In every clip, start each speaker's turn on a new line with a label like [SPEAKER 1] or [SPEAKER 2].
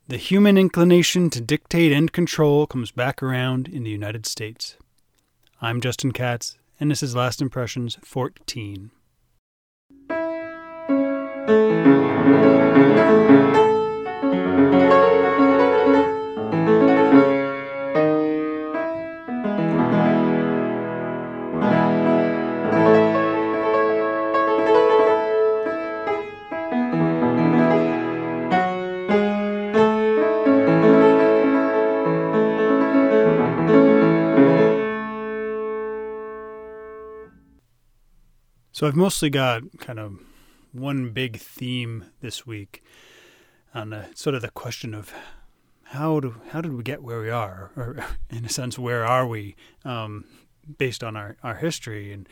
[SPEAKER 1] The human inclination to dictate and control comes back around in the United States. I'm Justin Katz, and this is Last Impressions 14. So I've mostly got kind of one big theme this week on the question of how did we get where we are, or in a sense, where are we, based on our history. And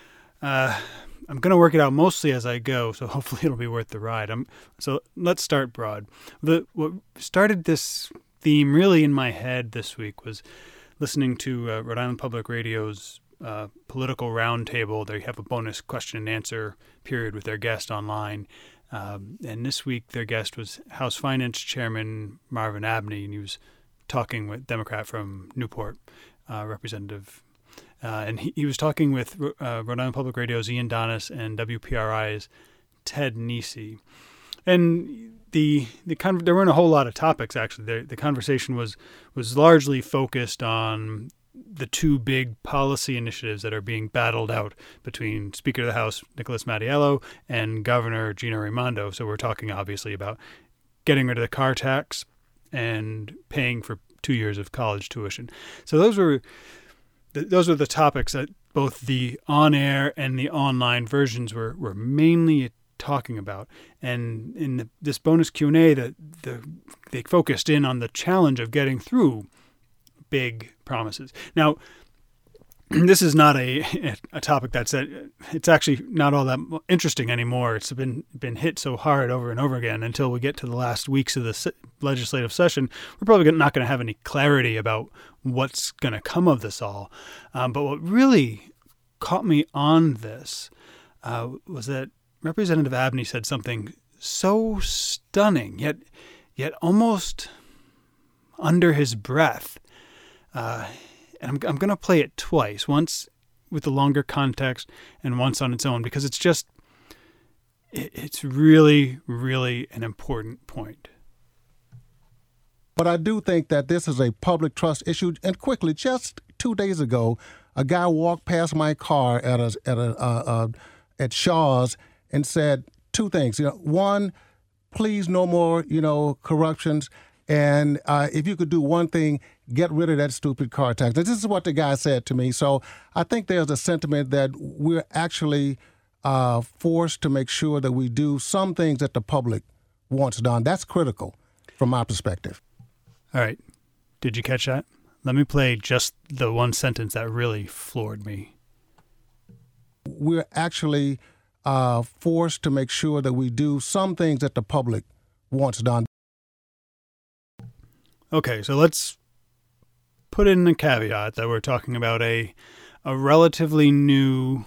[SPEAKER 1] I'm going to work it out mostly as I go, so hopefully it'll be worth the ride. So let's start broad. What started this theme really in my head this week was listening to Rhode Island Public Radio's political roundtable. They have a bonus question and answer period with their guest online. And this week their guest was House Finance Chairman Marvin Abney, and he was talking with Democrat from Newport, Representative. And he was talking with Rhode Island Public Radio's Ian Donis and WPRI's Ted Nesi. And there weren't a whole lot of topics, actually. The conversation was largely focused on the two big policy initiatives that are being battled out between Speaker of the House Nicholas Mattiello and Governor Gina Raimondo. So we're talking obviously about getting rid of the car tax and paying for 2 years of college tuition. So those were the topics that both the on-air and the online versions were mainly talking about. And in this bonus Q&A, they focused in on the challenge of getting through big promises. Now, this is not a topic it's actually not all that interesting anymore. It's been hit so hard over and over again until we get to the last weeks of the legislative session. We're probably not going to have any clarity about what's going to come of this all. But what really caught me on this was that Representative Abney said something so stunning, yet almost under his breath. And I'm going to play it twice, once with the longer context and once on its own, because it's really, really an important point.
[SPEAKER 2] But I do think that this is a public trust issue. And quickly, just 2 days ago, a guy walked past my car at Shaw's and said two things. One, please no more, corruptions. And if you could do one thing, get rid of that stupid car tax. This is what the guy said to me. So I think there's a sentiment that we're actually forced to make sure that we do some things that the public wants done. That's critical from my perspective.
[SPEAKER 1] All right. Did you catch that? Let me play just the one sentence that really floored me.
[SPEAKER 2] We're actually forced to make sure that we do some things that the public wants done.
[SPEAKER 1] Okay, so let's put in a caveat that we're talking about a relatively new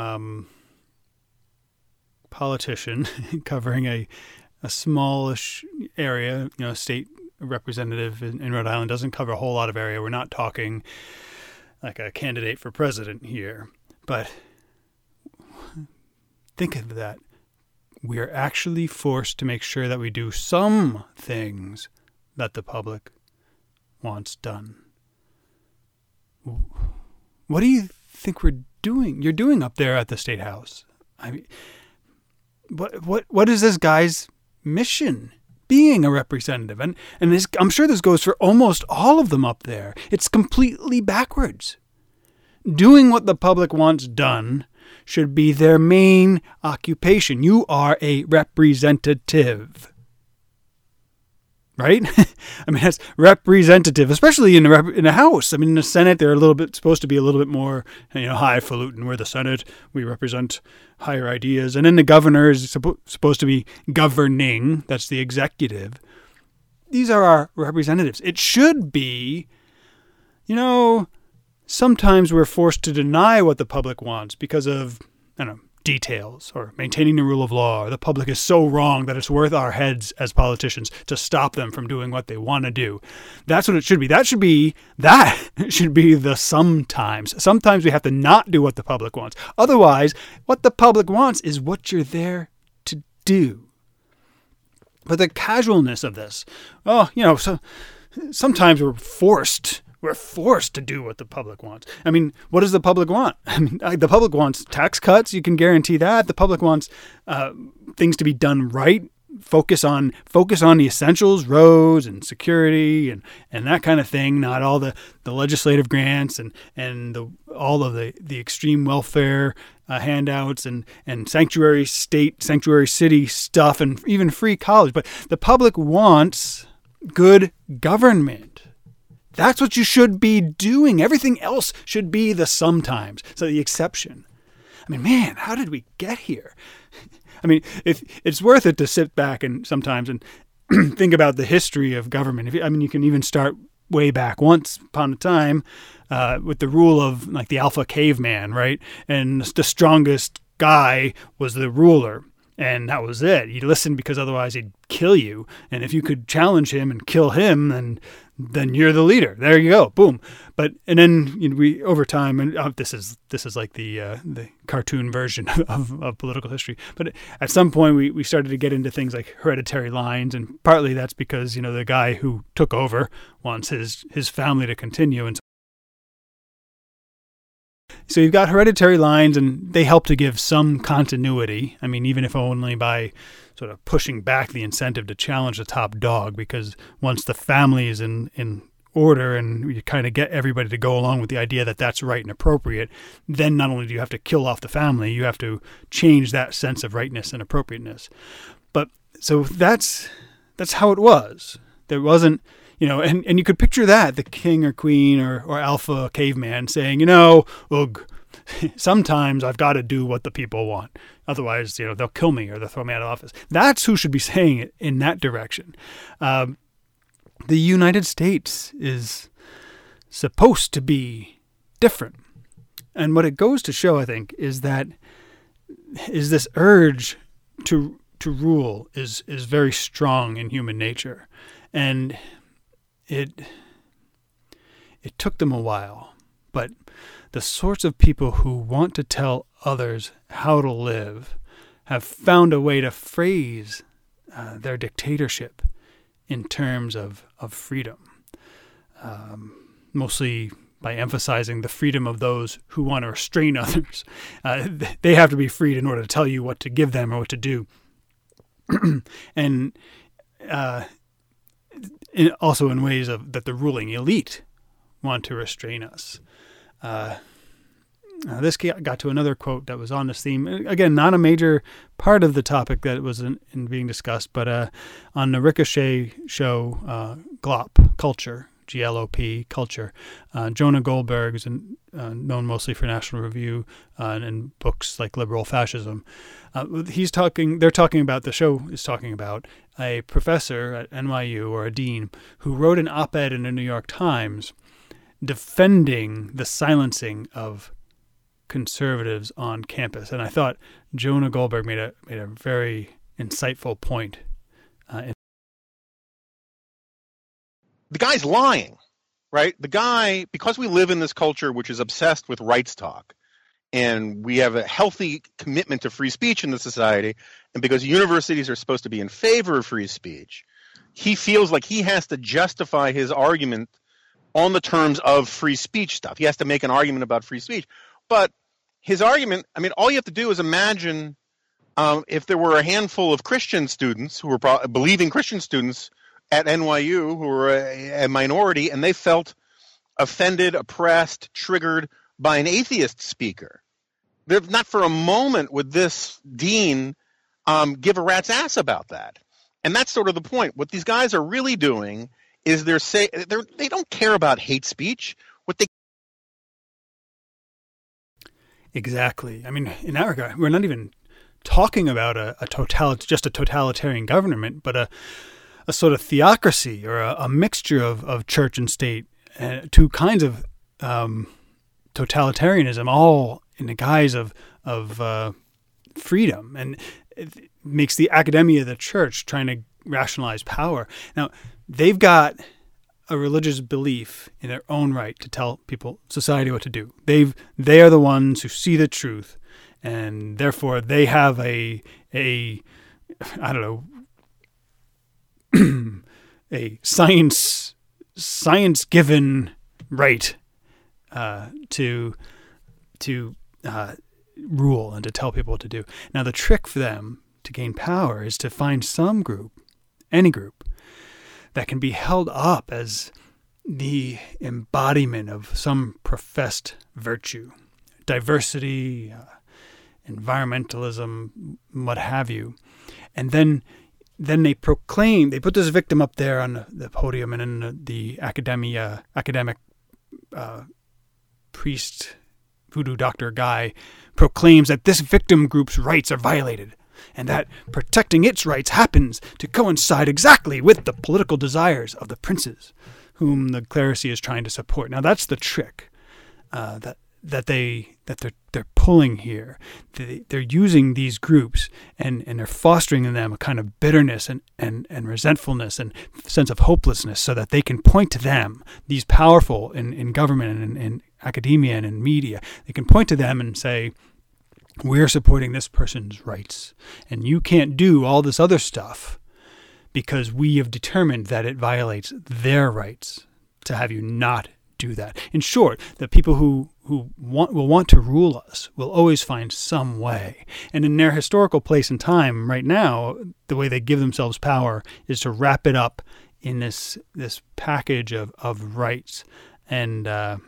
[SPEAKER 1] politician covering a smallish area. State representative in Rhode Island doesn't cover a whole lot of area. We're not talking like a candidate for president here. But think of that. We're actually forced to make sure that we do some things that the public wants done. What do you think we're doing? You're doing up there at the State House. I mean, what is this guy's mission? Being a representative, and this, I'm sure this goes for almost all of them up there. It's completely backwards. Doing what the public wants done should be their main occupation. You are a representative. Right? I mean, that's representative, especially in the House. I mean, in the Senate, they're supposed to be a little bit more, highfalutin. We're the Senate. We represent higher ideas. And then the governor is supposed to be governing. That's the executive. These are our representatives. It should be, sometimes we're forced to deny what the public wants because of, details, or maintaining the rule of law, or the public is so wrong that it's worth our heads as politicians to stop them from doing what they want to do. That's what it should be. That should be the sometimes. Sometimes we have to not do what the public wants. Otherwise, what the public wants is what you're there to do. But the casualness of this, so sometimes we're forced to do what the public wants. I mean, what does the public want? I mean, the public wants tax cuts. You can guarantee that. The public wants things to be done right. Focus on the essentials, roads and security and that kind of thing. Not all the legislative grants and all of the extreme welfare handouts and sanctuary state, sanctuary city stuff, and even free college. But the public wants good government. That's what you should be doing. Everything else should be the sometimes, so the exception. I mean, man, how did we get here? I mean, it's worth it to sit back and sometimes and think about the history of government. You can even start way back once upon a time with the rule of like the alpha caveman, right? And the strongest guy was the ruler. And that was it. You listened because otherwise he'd kill you. And if you could challenge him and kill him, then you're the leader. There you go. Boom. And then we over time, and this is like the cartoon version of political history. But at some point we started to get into things like hereditary lines, and partly that's because the guy who took over wants his family to continue, and so you've got hereditary lines, and they help to give some continuity. I mean, even if only by sort of pushing back the incentive to challenge the top dog, because once the family is in order and you kind of get everybody to go along with the idea that that's right and appropriate, then not only do you have to kill off the family, you have to change that sense of rightness and appropriateness. But so that's how it was. There wasn't, and you could picture that, the king or queen or alpha caveman saying, ugh, sometimes I've got to do what the people want. Otherwise, they'll kill me or they'll throw me out of office. That's who should be saying it in that direction. The United States is supposed to be different. And what it goes to show, I think, is this urge to rule is very strong in human nature. And it took them a while, but the sorts of people who want to tell others how to live have found a way to phrase their dictatorship in terms of freedom, mostly by emphasizing the freedom of those who want to restrain others. They have to be freed in order to tell you what to give them or what to do. And also in ways that the ruling elite want to restrain us. This got to another quote that was on this theme. Again, not a major part of the topic that was in being discussed, but on the Ricochet show, GLOP, Culture, GLOP, Culture, Jonah Goldberg is known mostly for National Review and books like Liberal Fascism. The show is talking about a professor at NYU or a dean who wrote an op-ed in the New York Times defending the silencing of conservatives on campus. And I thought Jonah Goldberg made a very insightful point. The
[SPEAKER 3] guy's lying, right? The guy, because we live in this culture which is obsessed with rights talk, and we have a healthy commitment to free speech in the society, and because universities are supposed to be in favor of free speech, he feels like he has to justify his argument on the terms of free speech stuff. He has to make an argument about free speech. But his argument, all you have to do is imagine if there were a handful of Christian students who were believing Christian students at NYU who were a minority, and they felt offended, oppressed, triggered by an atheist speaker. Not for a moment would this dean give a rat's ass about that. And that's sort of the point. What these guys are really doing is they don't care about hate speech.
[SPEAKER 1] Exactly. In that regard, we're not even talking about just a totalitarian government, but a sort of theocracy or a mixture of church and state, two kinds of totalitarianism, all in the guise of freedom, and it makes the academia of the church trying to rationalize power. Now, they've got a religious belief in their own right to tell people, society, what to do. They are the ones who see the truth, and therefore they have a I don't know, a science given right to rule and to tell people what to do. Now, the trick for them to gain power is to find some group, any group, that can be held up as the embodiment of some professed virtue, diversity, environmentalism, what have you. And then they put this victim up there on the podium, and in the academic priest, voodoo doctor guy proclaims that this victim group's rights are violated, and that protecting its rights happens to coincide exactly with the political desires of the princes whom the clerisy is trying to support. Now, that's the trick that they're pulling here. They're using these groups and they're fostering in them a kind of bitterness and resentfulness and sense of hopelessness, so that they can point to them, these powerful in government and in academia and in media. They can point to them and say, we're supporting this person's rights, and you can't do all this other stuff because we have determined that it violates their rights to have you not do that. In short, the people who will want to rule us will always find some way. And in their historical place and time right now, the way they give themselves power is to wrap it up in this package of rights and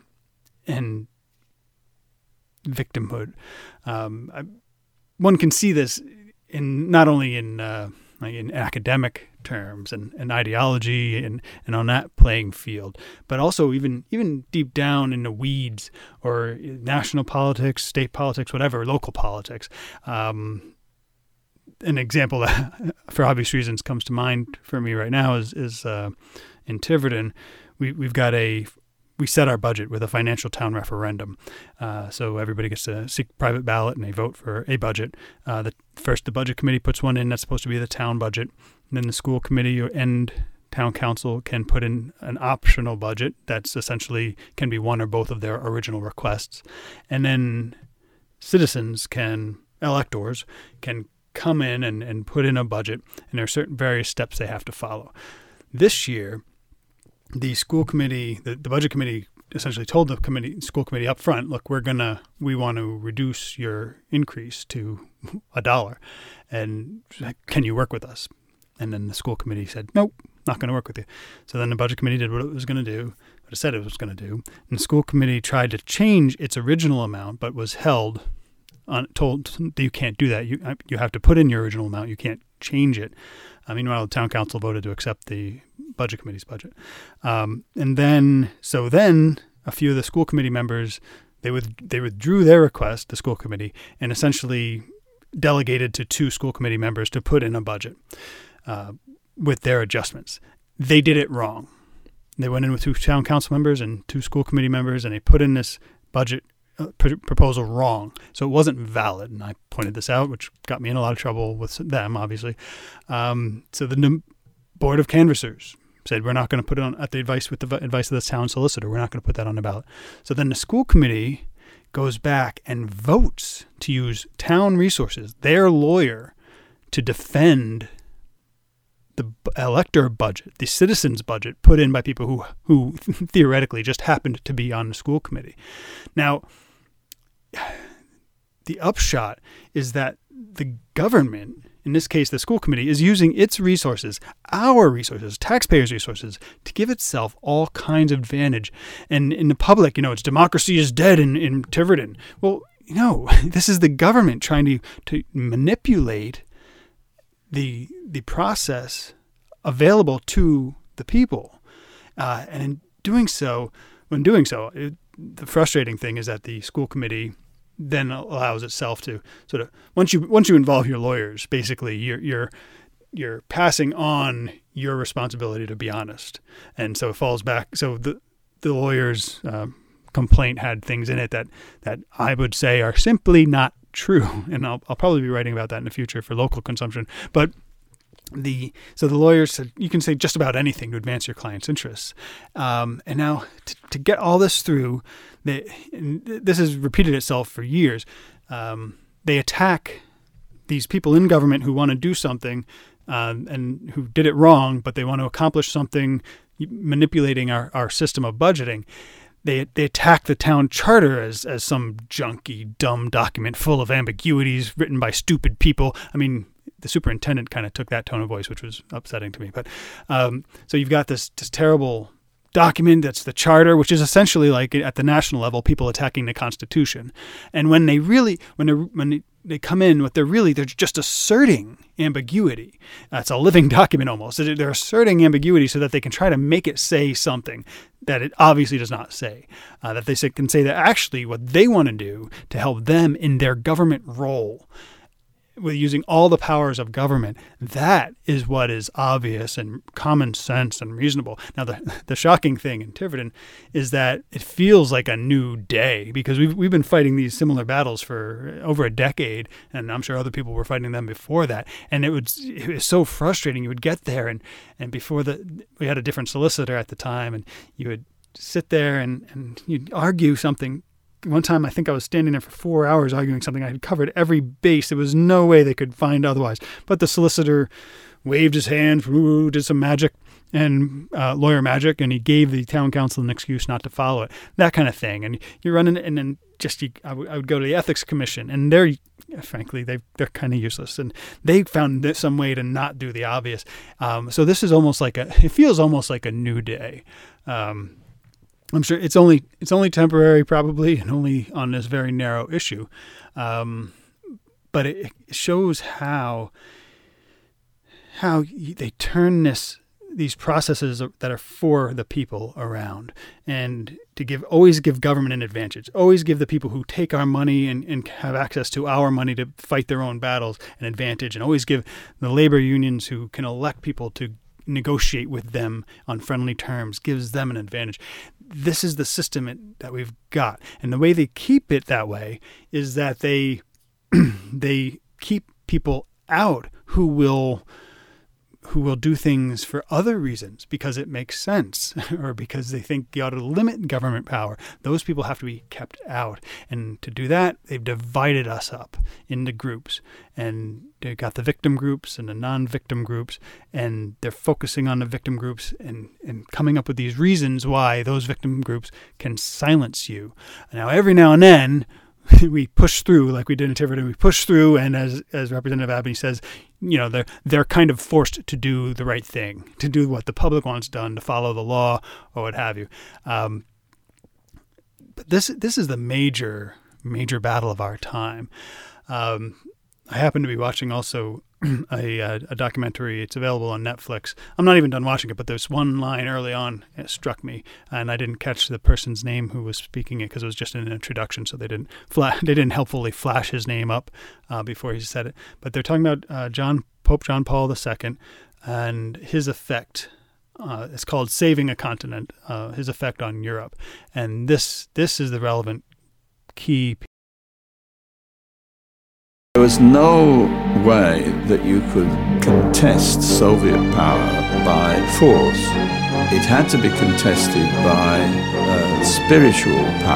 [SPEAKER 1] victimhood. One can see this in not only in academic terms and ideology and on that playing field, but also even deep down in the weeds, or national politics, state politics, whatever, local politics. An example that, for obvious reasons, comes to mind for me right now is in Tiverton. We set our budget with a financial town referendum. So everybody gets to seek private ballot and they vote for a budget. The budget committee puts one in that's supposed to be the town budget. And then the school committee and town council can put in an optional budget that's essentially can be one or both of their original requests. And then electors can come in and put in a budget, and there are certain various steps they have to follow. This year, the school committee, the budget committee, essentially told the school committee up front, look, we want to reduce your increase to $1, and can you work with us? And then the school committee said, nope, not going to work with you. So then the budget committee did what it was going to do, what it said it was going to do. And the school committee tried to change its original amount, but was told that you can't do that. You have to put in your original amount. You can't change it. Meanwhile, the town council voted to accept the budget committee's budget. And then a few of the school committee members, they withdrew their request, the school committee, and essentially delegated to 2 school committee members to put in a budget with their adjustments. They did it wrong. They went in with 2 town council members and 2 school committee members, and they put in this budget proposal wrong. So it wasn't valid, and I pointed this out, which got me in a lot of trouble with them, obviously. So the board of canvassers said, we're not going to put it on with the advice of the town solicitor. We're not going to put that on the ballot. So then the school committee goes back and votes to use town resources, their lawyer, to defend the elector budget, the citizens' budget put in by people who theoretically just happened to be on the school committee. Now, the upshot is that the government, in this case the school committee, is using its resources, our resources, taxpayers' resources, to give itself all kinds of advantage. And in the public, it's democracy is dead in Tiverton. Well, this is the government trying to manipulate the process available to the people. And in doing so, the frustrating thing is that the school committee then allows itself to sort of, once you involve your lawyers, basically you're passing on your responsibility to be honest. And so it falls back. So the lawyers, complaint had things in it that I would say are simply not true. And I'll probably be writing about that in the future for local consumption. But the lawyers said you can say just about anything to advance your client's interests. And now to get all this through, this has repeated itself for years. They attack these people in government who want to do something and who did it wrong, but they want to accomplish something manipulating our system of budgeting. They attack the town charter as some junky, dumb document full of ambiguities written by stupid people. I mean, the superintendent kind of took that tone of voice, which was upsetting to me. But so you've got this terrible document that's the charter, which is essentially like at the national level, people attacking the Constitution. And when they come in, they're just asserting ambiguity. It's a living document almost. They're asserting ambiguity so that they can try to make it say something that it obviously does not say. That they can say that actually what they want to do to help them in their government role, with using all the powers of government, that is what is obvious and common sense and reasonable. Now, the shocking thing in Tiverton is that it feels like a new day, because we've been fighting these similar battles for over a decade, and I'm sure other people were fighting them before that. And it was so frustrating. You would get there, and before we had a different solicitor at the time, and you would sit there and you'd argue something. One time, I think I was standing there for 4 hours arguing something. I had covered every base. There was no way they could find otherwise. But the solicitor waved his hand, did some magic and lawyer magic, and he gave the town council an excuse not to follow it. That kind of thing. And you're running, and then I would go to the ethics commission, and they're kind of useless, and they found some way to not do the obvious. So this is almost it feels almost like a new day. I'm sure it's only temporary, probably, and only on this very narrow issue. But it shows how they turn these processes that are for the people around, and always give government an advantage, always give the people who take our money and have access to our money to fight their own battles an advantage, and always give the labor unions who can elect people to negotiate with them on friendly terms, gives them an advantage. This is the system that we've got. And the way they keep it that way is that they keep people out who will do things for other reasons because it makes sense or because they think you ought to limit government power. Those people have to be kept out. And to do that, they've divided us up into groups. And they've got the victim groups and the non-victim groups, and they're focusing on the victim groups and coming up with these reasons why those victim groups can silence you. Now, every now and then, we push through, like we did in Tiverton. We push through, and as Representative Abney says, they're kind of forced to do the right thing, to do what the public wants done, to follow the law or what have you. But this is the major battle of our time. I happen to be watching also a documentary. It's available on Netflix. I'm not even done watching it, but there's one line early on that struck me, and I didn't catch the person's name who was speaking it because it was just an introduction, so they didn't helpfully flash his name up before he said it. But they're talking about Pope John Paul II and his effect. It's called Saving a Continent, his effect on Europe. And this is the relevant key.
[SPEAKER 4] There was no way that you could contest Soviet power by force. It had to be contested by spiritual power.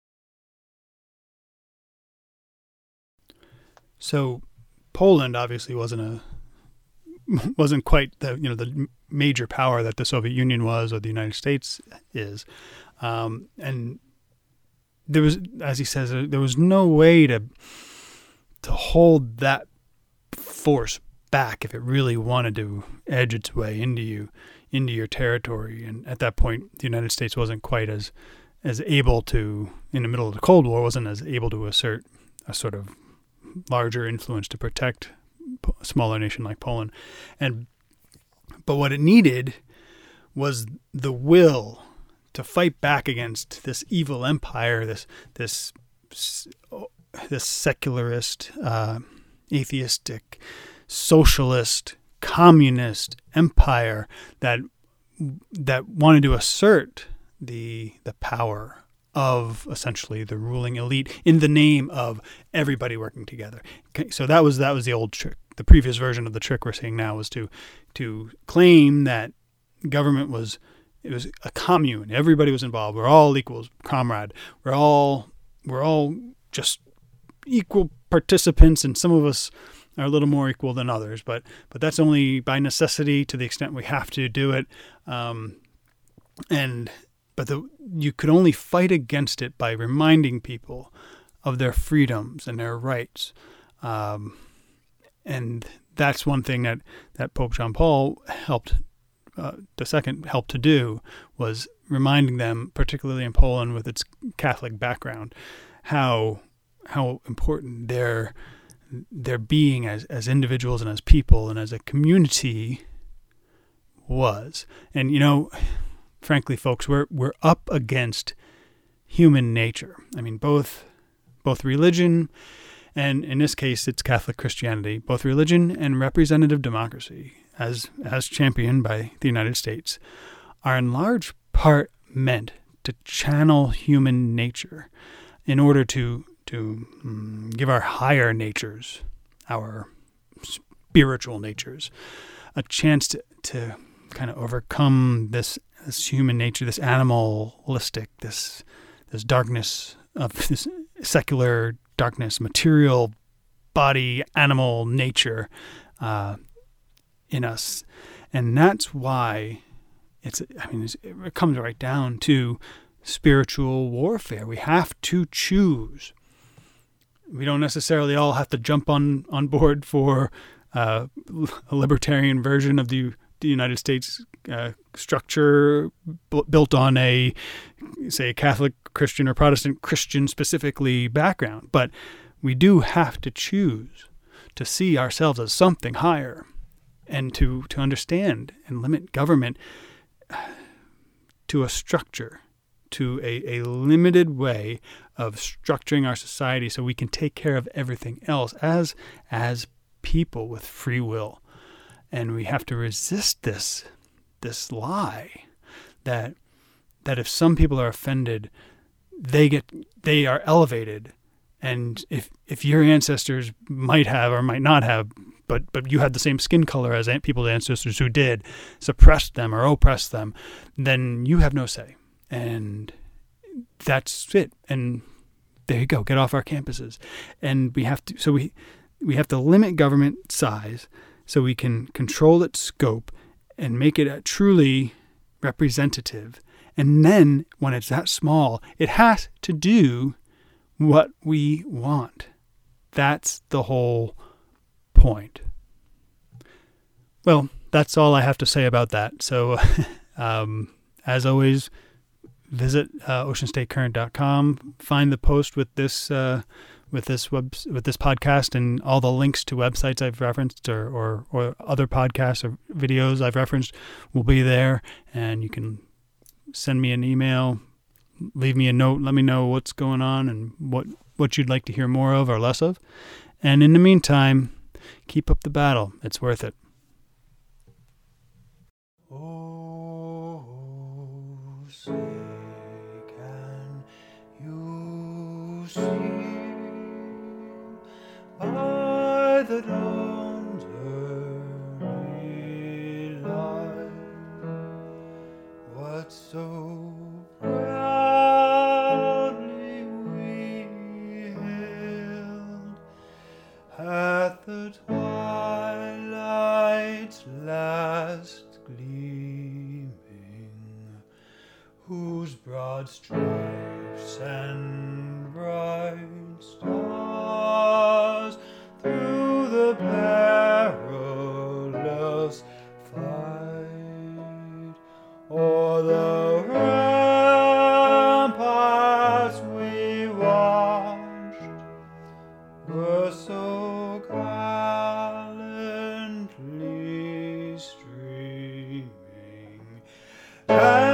[SPEAKER 1] So Poland obviously wasn't quite the major power that the Soviet Union was or the United States is, and there was, as he says, there was no way to hold that force back if it really wanted to edge its way into your territory. And at that point, the United States wasn't quite as able to, in the middle of the Cold War, wasn't as able to assert a sort of larger influence to protect a smaller nation like Poland. But what it needed was the will to fight back against this evil empire, this secularist, atheistic, socialist, communist empire that wanted to assert the power of essentially the ruling elite in the name of everybody working together. Okay, so that was the old trick. The previous version of the trick we're seeing now was to claim that government was a commune. Everybody was involved. We're all equals, comrade. We're all just equal participants, and some of us are a little more equal than others. But that's only by necessity, to the extent we have to do it. You could only fight against it by reminding people of their freedoms and their rights. And that's one thing that Pope John Paul II helped to do, was reminding them, particularly in Poland with its Catholic background, how important their being as individuals and as people and as a community was. And frankly, folks, we're up against human nature. I mean, both religion, and in this case, it's Catholic Christianity, both religion and representative democracy, as championed by the United States, are in large part meant to channel human nature in order to give our higher natures, our spiritual natures, a chance to kind of overcome this human nature, this animalistic, this darkness of this secular darkness, material body, animal nature in us. And that's why it comes right down to spiritual warfare. We have to choose. We don't necessarily all have to jump on board for a libertarian version of the United States structure built on a Catholic Christian or Protestant Christian specifically background. But we do have to choose to see ourselves as something higher, and to understand and limit government to a structure, to a limited way of structuring our society so we can take care of everything else as people with free will. And we have to resist this lie that if some people are offended, they are elevated, and if your ancestors might have or might not have, but you had the same skin color as people's ancestors who did, suppressed them or oppressed them, then you have no say, and that's it. And there you go, get off our campuses. And we have to limit government size so we can control its scope and make it truly representative. And then when it's that small, it has to do what we want. That's the whole point. Well, that's all I have to say about that. So, as always, visit oceanstatecurrent.com. Find the post with this podcast, and all the links to websites I've referenced or other podcasts or videos I've referenced will be there. And you can send me an email, leave me a note, let me know what's going on and what you'd like to hear more of or less of. And in the meantime, keep up the battle. It's worth it. Oh, say can you see by the dawn's early light what so proudly we hailed at the twilight's last gleaming, whose broad stripes and bright stars through the perilous fight o'er the ramparts we watched were so gallantly streaming. And